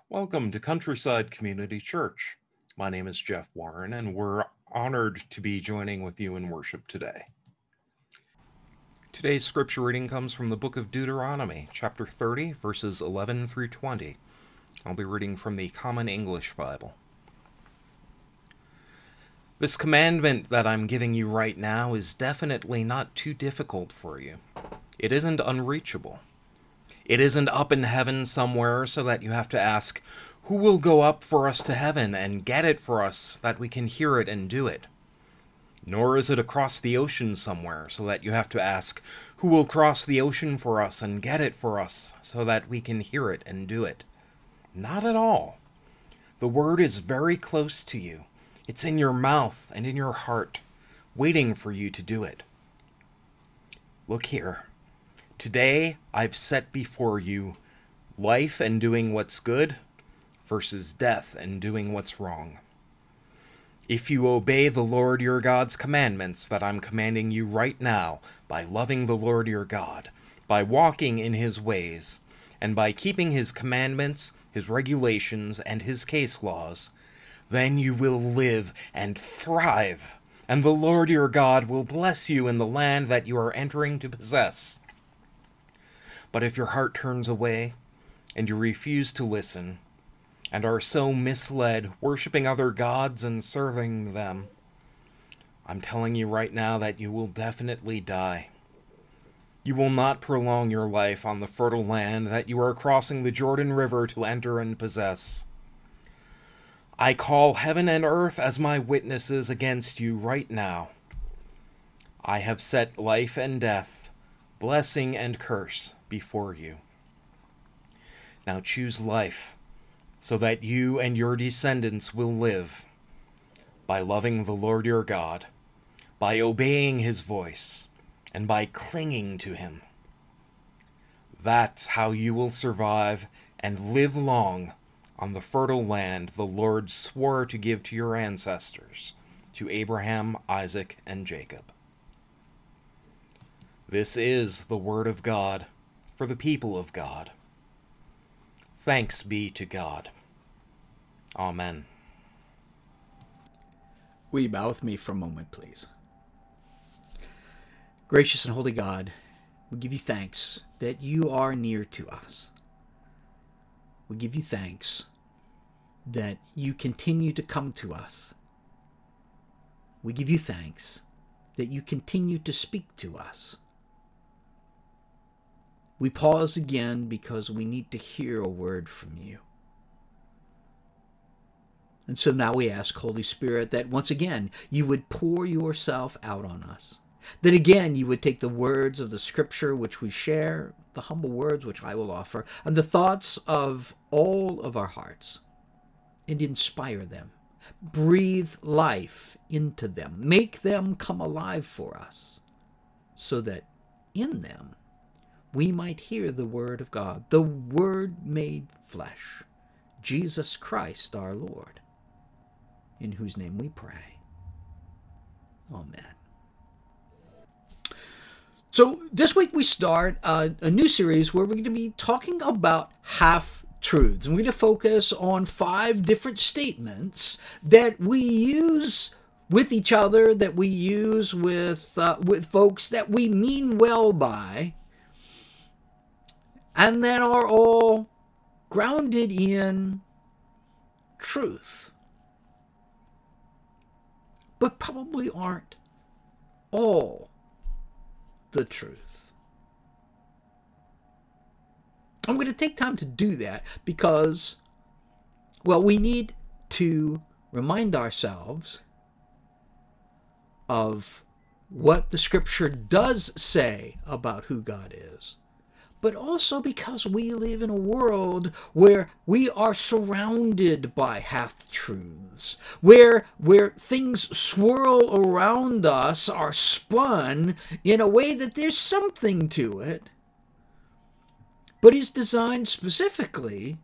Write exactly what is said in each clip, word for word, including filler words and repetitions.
Welcome to Countryside Community Church. My name is Jeff Warren, and we're honored to be joining with you in worship today. Today's scripture reading comes from the book of Deuteronomy, chapter thirty, verses eleven through twenty. I'll be reading from the Common English Bible. This commandment that I'm giving you right now is definitely not too difficult for you. It isn't unreachable. It isn't up in heaven somewhere so that you have to ask, who will go up for us to heaven and get it for us that we can hear it and do it? Nor is it across the ocean somewhere so that you have to ask, who will cross the ocean for us and get it for us so that we can hear it and do it? Not at all. The word is very close to you. It's in your mouth and in your heart, waiting for you to do it. Look here. Today, I've set before you life and doing what's good versus death and doing what's wrong. If you obey the Lord your God's commandments that I'm commanding you right now by loving the Lord your God, by walking in his ways, and by keeping his commandments, his regulations, and his case laws, then you will live and thrive, and the Lord your God will bless you in the land that you are entering to possess. But if your heart turns away, and you refuse to listen, and are so misled, worshiping other gods and serving them, I'm telling you right now that you will definitely die. You will not prolong your life on the fertile land that you are crossing the Jordan River to enter and possess. I call heaven and earth as my witnesses against you right now. I have set life and death, blessing and curse before you. Now choose life, so that you and your descendants will live, by loving the Lord your God, by obeying his voice, and by clinging to him. That's how you will survive and live long on the fertile land the Lord swore to give to your ancestors, to Abraham, Isaac, and Jacob. This is the word of God for the people of God. Thanks be to God. Amen. Will you bow with me for a moment, please? Gracious and holy God, we give you thanks that you are near to us. We give you thanks that you continue to come to us. We give you thanks that you continue to speak to us. We pause again because we need to hear a word from you. And so now we ask, Holy Spirit, that once again you would pour yourself out on us. That again you would take the words of the scripture which we share, the humble words which I will offer, and the thoughts of all of our hearts, and inspire them. Breathe life into them. Make them come alive for us, so that in them we might hear the word of God, the word made flesh, Jesus Christ our Lord, in whose name we pray. Amen. So this week we start uh, a new series where we're going to be talking about half-truths. And we're going to focus on five different statements that we use with each other, that we use with uh, with folks that we mean well by, and that are all grounded in truth, but probably aren't all the truth. I'm going to take time to do that because, well, we need to remind ourselves of what the scripture does say about who God is, but also because we live in a world where we are surrounded by half-truths, where, where things swirl around us, are spun in a way that there's something to it, but is designed specifically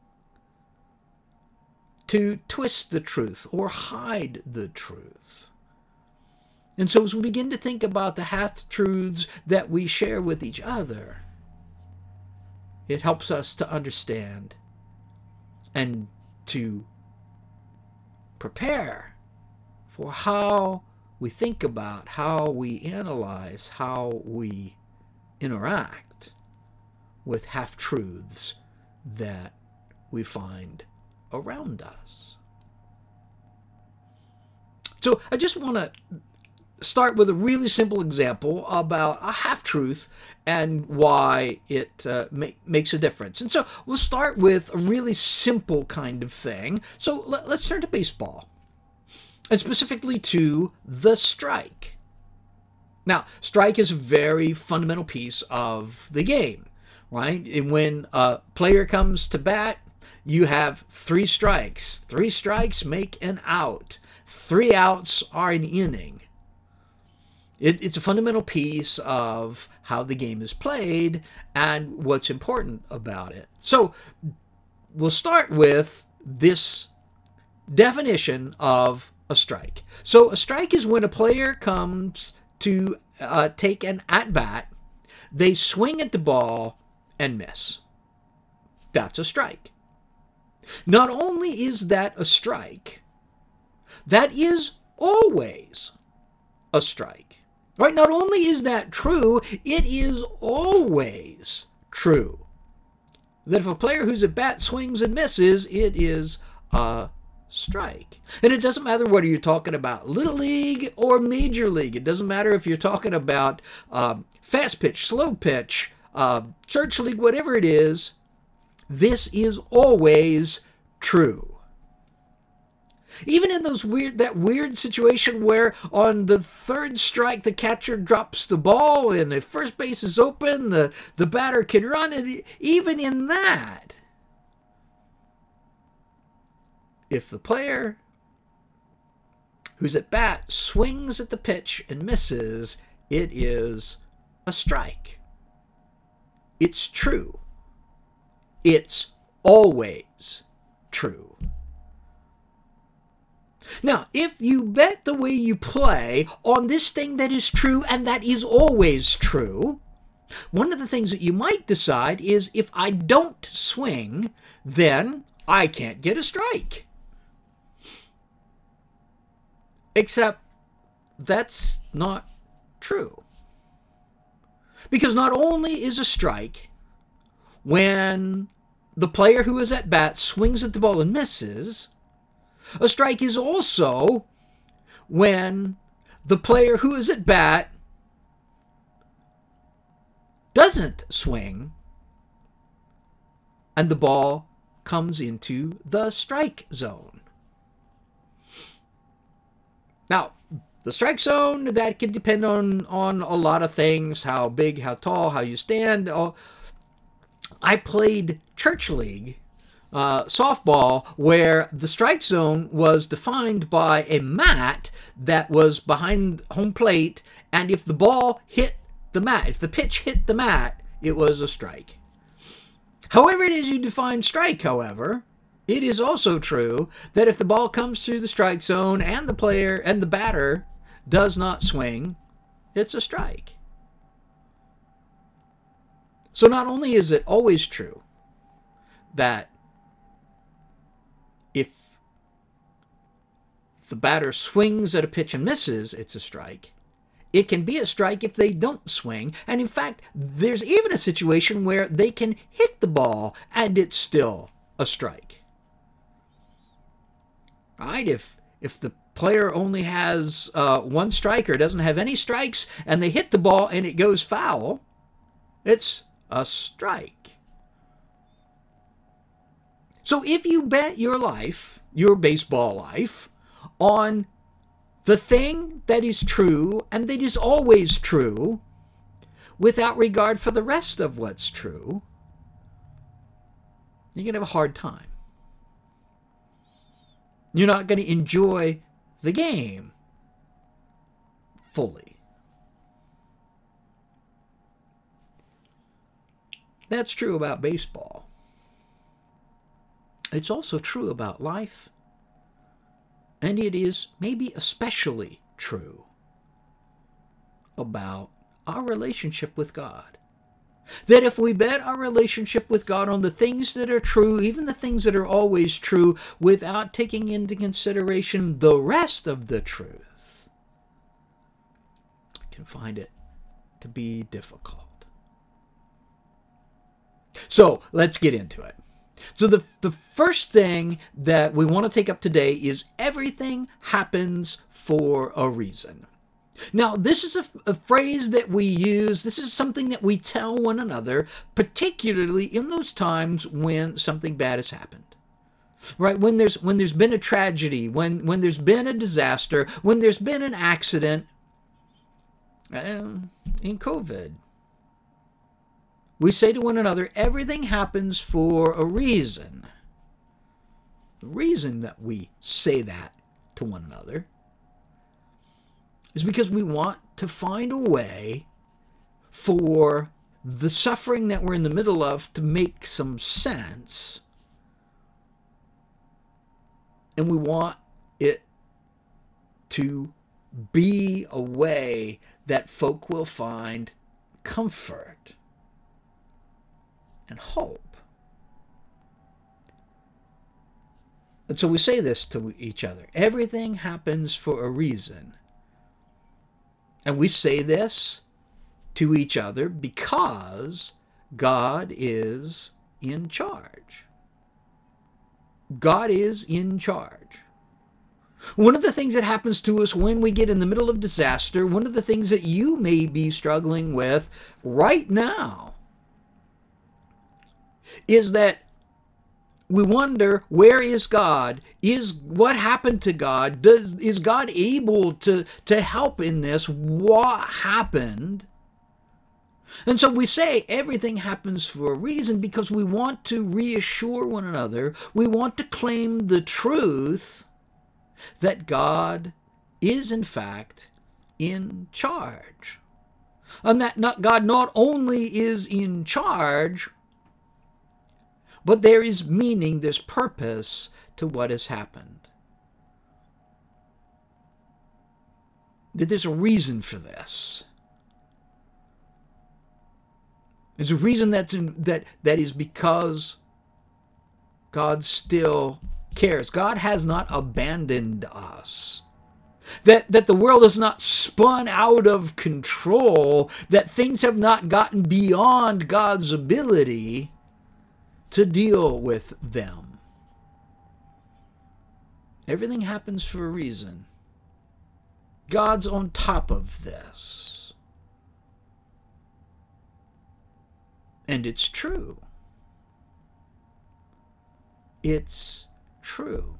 to twist the truth or hide the truth. And so as we begin to think about the half-truths that we share with each other, it helps us to understand and to prepare for how we think about, how we analyze, how we interact with half-truths that we find around us. So I just want to start with a really simple example about a half-truth and why it uh, ma- makes a difference. And so we'll start with a really simple kind of thing. So let- let's turn to baseball, and specifically to the strike. Now, strike is a very fundamental piece of the game, right? And when a player comes to bat, you have three strikes. Three strikes make an out. Three outs are an inning. It, it's a fundamental piece of how the game is played and what's important about it. So we'll start with this definition of a strike. So a strike is when a player comes to uh, take an at-bat, they swing at the ball and miss. That's a strike. Not only is that a strike, that is always a strike. Right? Not only is that true, it is always true. That if a player who's at bat swings and misses, it is a strike. And it doesn't matter whether you're talking about Little League or Major League. It doesn't matter if you're talking about um, fast pitch, slow pitch, uh, church league, whatever it is. This is always true. Even in those weird, that weird situation where on the third strike the catcher drops the ball and the first base is open, the, the batter can run, and even in that, if the player who's at bat swings at the pitch and misses, it is a strike. It's true. It's always true. Now, if you bet the way you play on this thing that is true and that is always true, one of the things that you might decide is if I don't swing, then I can't get a strike. Except that's not true. Because not only is a strike when the player who is at bat swings at the ball and misses, a strike is also when the player who is at bat doesn't swing and the ball comes into the strike zone. Now, the strike zone, that can depend on, on a lot of things, how big, how tall, how you stand. I played church league uh, softball where the strike zone was defined by a mat that was behind home plate, and if the ball hit the mat, if the pitch hit the mat, it was a strike. However it is you define strike, however, it is also true that if the ball comes through the strike zone and the player and the batter does not swing, it's a strike. So not only is it always true that if the batter swings at a pitch and misses, it's a strike. It can be a strike if they don't swing. And in fact, there's even a situation where they can hit the ball and it's still a strike. Right? If if the player only has uh, one strike or doesn't have any strikes and they hit the ball and it goes foul, it's a strike. So if you bet your life, your baseball life, on the thing that is true and that is always true, without regard for the rest of what's true, you're going to have a hard time. You're not going to enjoy the game fully. That's true about baseball. It's also true about life. And it is maybe especially true about our relationship with God. That if we bet our relationship with God on the things that are true, even the things that are always true, without taking into consideration the rest of the truth, we can find it to be difficult. So let's get into it. So the, the first thing that we want to take up today is everything happens for a reason. Now, this is a, a phrase that we use. This is something that we tell one another, particularly in those times when something bad has happened. Right? When there's when there's been a tragedy, when when there's been a disaster, when there's been an accident, uh, in COVID, we say to one another, everything happens for a reason. The reason that we say that to one another is because we want to find a way for the suffering that we're in the middle of to make some sense. And we want it to be a way that folk will find comfort and hope. And so we say this to each other. Everything happens for a reason. And we say this to each other because God is in charge. God is in charge. One of the things that happens to us when we get in the middle of disaster, one of the things that you may be struggling with right now, is that we wonder, where is God? Is what happened to God? Does is God able to, to help in this? What happened? And so we say everything happens for a reason because we want to reassure one another. We want to claim the truth that God is in fact in charge. And that not, God not only is in charge, but there is meaning, there's purpose to what has happened. That there's a reason for this. There's a reason that's in, that that is because God still cares. God has not abandoned us. That, that the world is not spun out of control. That things have not gotten beyond God's ability to deal with them. Everything happens for a reason. God's on top of this. And it's true. It's true.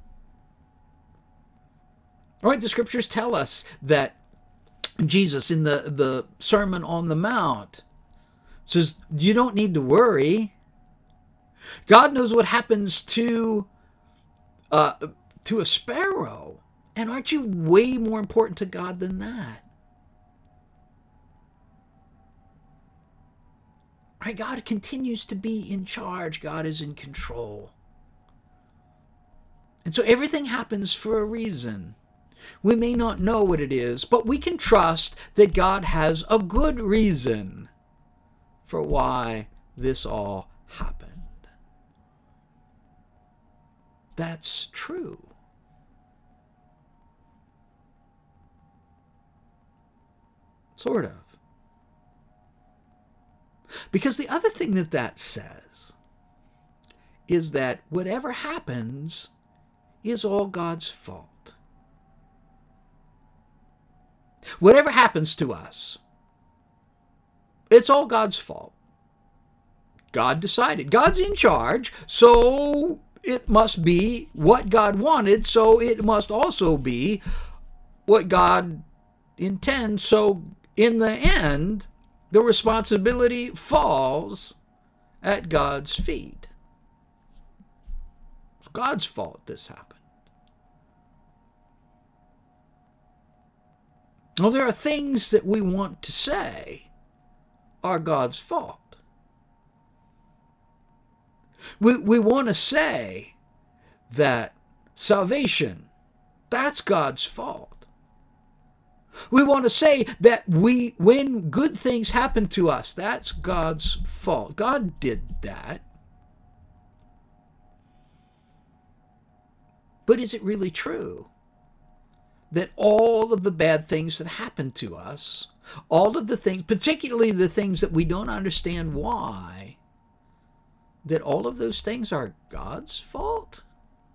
All right, the scriptures tell us that Jesus in the, the Sermon on the Mount says, you don't need to worry. God knows what happens to uh, to a sparrow. And aren't you way more important to God than that? Right? God continues to be in charge. God is in control. And so everything happens for a reason. We may not know what it is, but we can trust that God has a good reason for why this all happened. That's true. Sort of. Because the other thing that that says is that whatever happens is all God's fault. Whatever happens to us, it's all God's fault. God decided. God's in charge, so it must be what God wanted, so it must also be what God intends. So in the end, the responsibility falls at God's feet. It's God's fault this happened. Well, there are things that we want to say are God's fault. We, we want to say that salvation, that's God's fault. We want to say that we, when good things happen to us, that's God's fault. God did that. But is it really true that all of the bad things that happen to us, all of the things, particularly the things that we don't understand why, that all of those things are God's fault?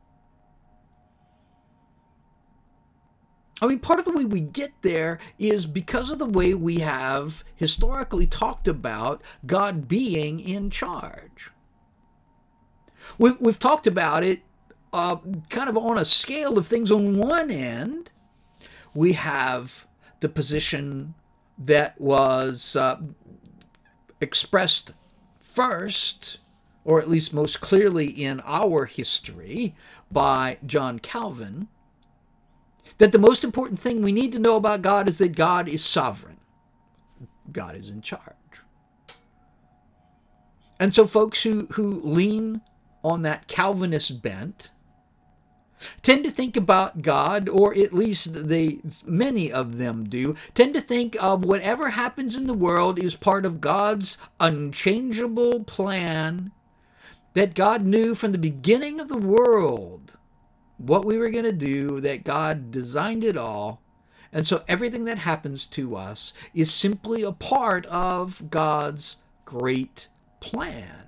I mean, part of the way we get there is because of the way we have historically talked about God being in charge. We've, we've talked about it uh, kind of on a scale of things. On one end, we have the position that was uh, expressed first, or at least most clearly in our history, by John Calvin, that the most important thing we need to know about God is that God is sovereign. God is in charge. And so folks who, who lean on that Calvinist bent tend to think about God, or at least they, many of them do, tend to think of whatever happens in the world is part of God's unchangeable plan, that God knew from the beginning of the world what we were going to do, that God designed it all. And so everything that happens to us is simply a part of God's great plan.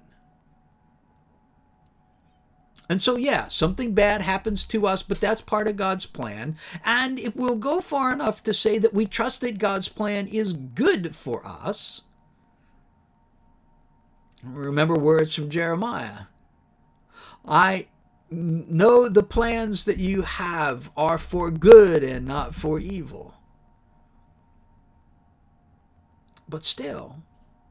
And so, yeah, something bad happens to us, but that's part of God's plan. And if we'll go far enough to say that we trust that God's plan is good for us, remember words from Jeremiah. I know the plans that you have are for good and not for evil. But still,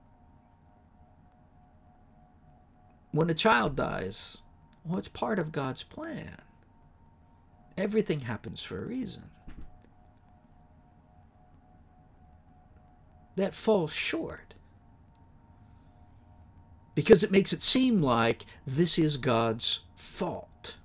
when a child dies, well, it's part of God's plan. Everything happens for a reason. That falls short, because it makes it seem like this is God's fault.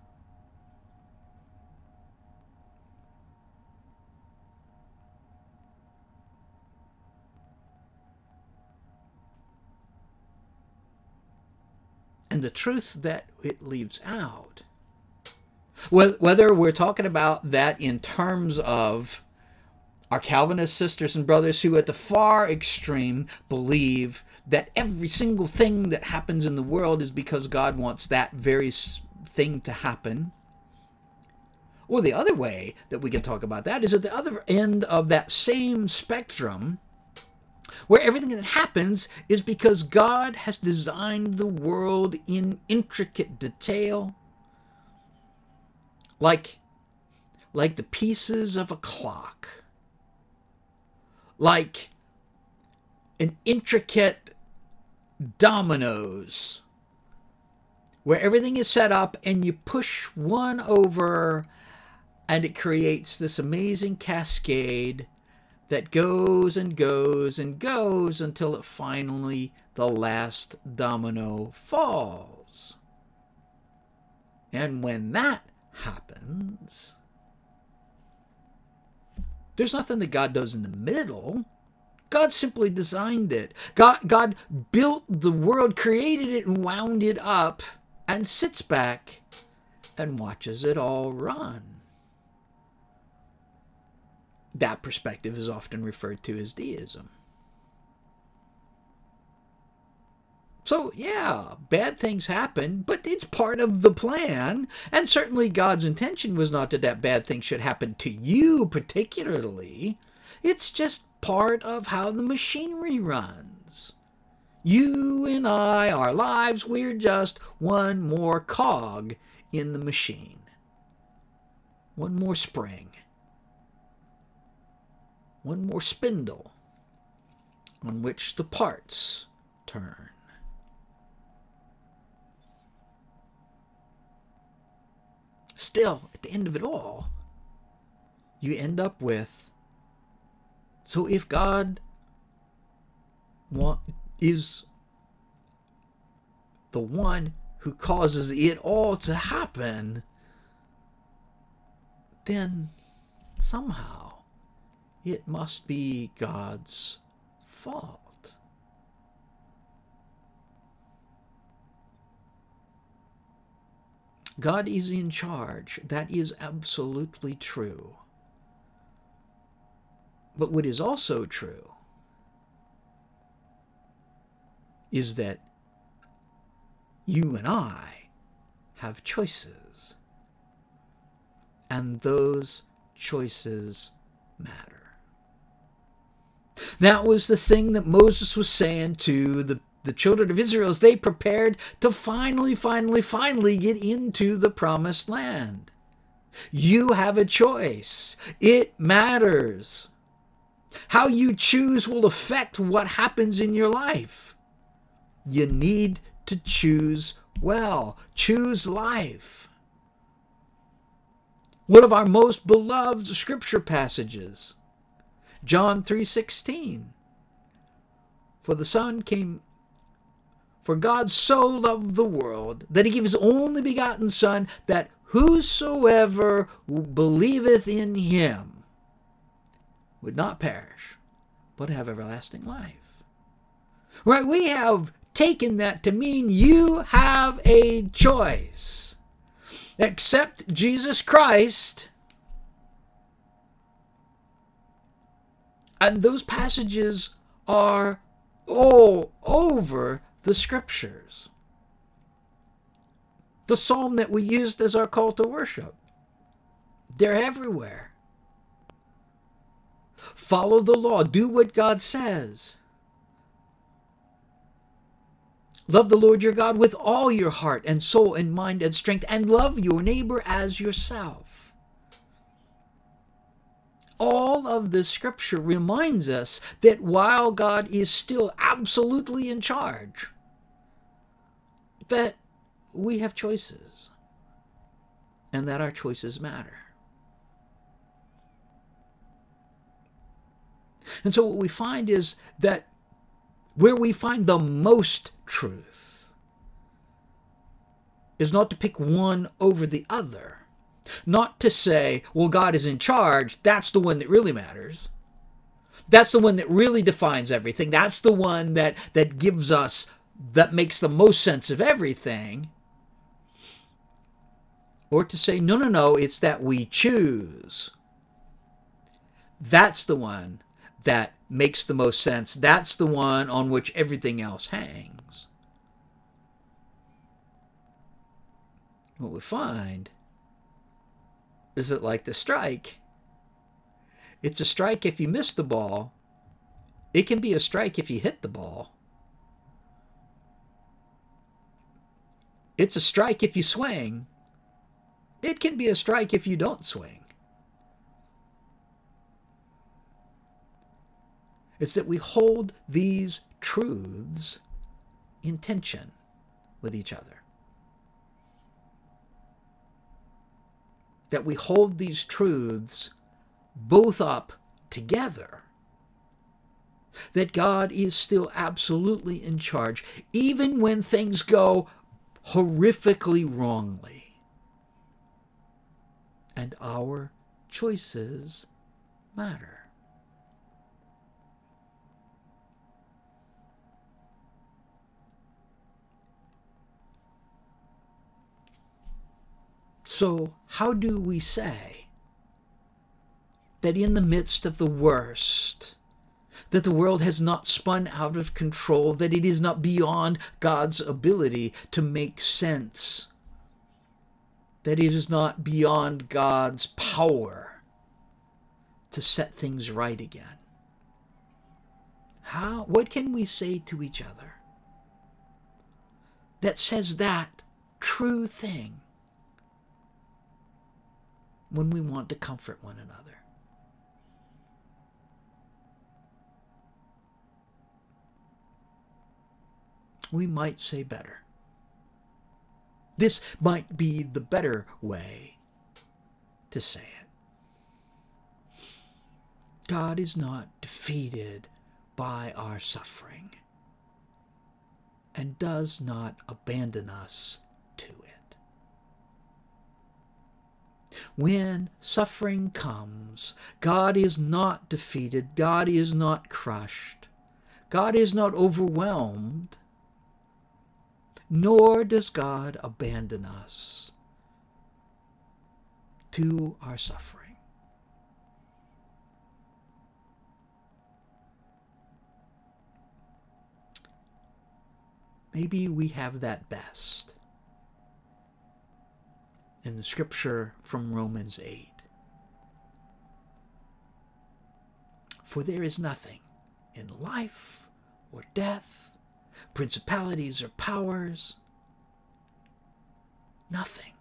And the truth that it leaves out, whether we're talking about that in terms of our Calvinist sisters and brothers who at the far extreme believe that every single thing that happens in the world is because God wants that very thing to happen, or the other way that we can talk about that is at the other end of that same spectrum, where everything that happens is because God has designed the world in intricate detail, like, like the pieces of a clock, like an intricate dominoes, where everything is set up and you push one over and it creates this amazing cascade that goes and goes and goes until it finally, the last domino falls. And when that happens, there's nothing that God does in the middle. God simply designed it. God, God built the world, created it, and wound it up, and sits back and watches it all run. That perspective is often referred to as deism. So, yeah, bad things happen, but it's part of the plan. And certainly God's intention was not that that bad thing should happen to you particularly. It's just part of how the machinery runs. You and I, our lives, we're just one more cog in the machine. One more spring. One more spindle on which the parts turn. Still, at the end of it all, you end up with, so if God want, is the one who causes it all to happen, then somehow it must be God's fault. God is in charge. That is absolutely true. But what is also true is that you and I have choices, and those choices matter. That was the thing that Moses was saying to the, the children of Israel as they prepared to finally, finally, finally get into the promised land. You have a choice. It matters. How you choose will affect what happens in your life. You need to choose well. Choose life. One of our most beloved scripture passages, John three sixteen. For the Son came, for God so loved the world that he gave his only begotten Son, that whosoever believeth in him would not perish, but have everlasting life. Right? We have taken that to mean you have a choice. Accept Jesus Christ. And those passages are all over the scriptures. The psalm that we used as our call to worship, they're everywhere. Follow the law. Do what God says. Love the Lord your God with all your heart and soul and mind and strength, and love your neighbor as yourself. All of the scripture reminds us that while God is still absolutely in charge, that we have choices, and that our choices matter. And so what we find is that where we find the most truth is not to pick one over the other. Not to say, well, God is in charge. That's the one that really matters. That's the one that really defines everything. That's the one that, that gives us, that makes the most sense of everything. Or to say, no, no, no, it's that we choose. That's the one that makes the most sense. That's the one on which everything else hangs. What we find is that, like the strike, it's a strike if you miss the ball. It can be a strike if you hit the ball. It's a strike if you swing. It can be a strike if you don't swing. It's that we hold these truths in tension with each other. That we hold these truths both up together. That God is still absolutely in charge, even when things go horrifically wrongly. And our choices matter. So, how do we say that in the midst of the worst, that the world has not spun out of control, that it is not beyond God's ability to make sense, that it is not beyond God's power to set things right again? How, what can we say to each other that says that true thing when we want to comfort one another? We might say better. This might be the better way to say it. God is not defeated by our suffering and does not abandon us to it. When suffering comes, God is not defeated. God is not crushed. God is not overwhelmed. Nor does God abandon us to our suffering. Maybe we have that best in the scripture from Romans eight. For there is nothing in life or death, principalities or powers, nothing.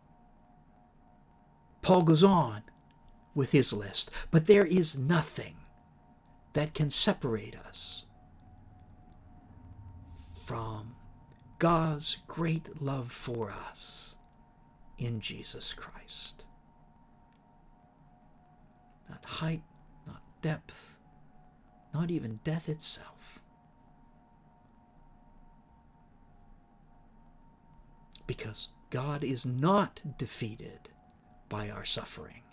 Paul goes on with his list, but there is nothing that can separate us from God's great love for us in Jesus Christ. Not height, not depth, not even death itself. Because God is not defeated by our suffering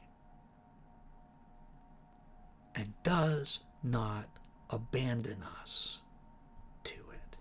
and does not abandon us to it.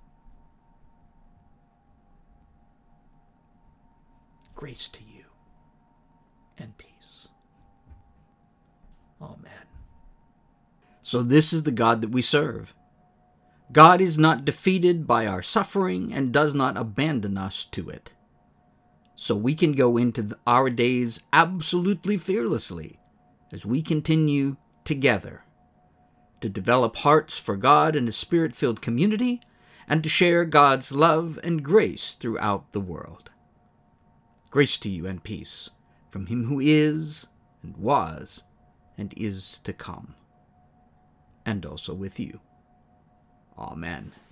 Grace to you and peace. Amen. So this is the God that we serve. God is not defeated by our suffering and does not abandon us to it. So we can go into our days absolutely fearlessly as we continue together to develop hearts for God and a Spirit-filled community and to share God's love and grace throughout the world. Grace to you and peace from Him who is and was and is to come, and also with you. Amen.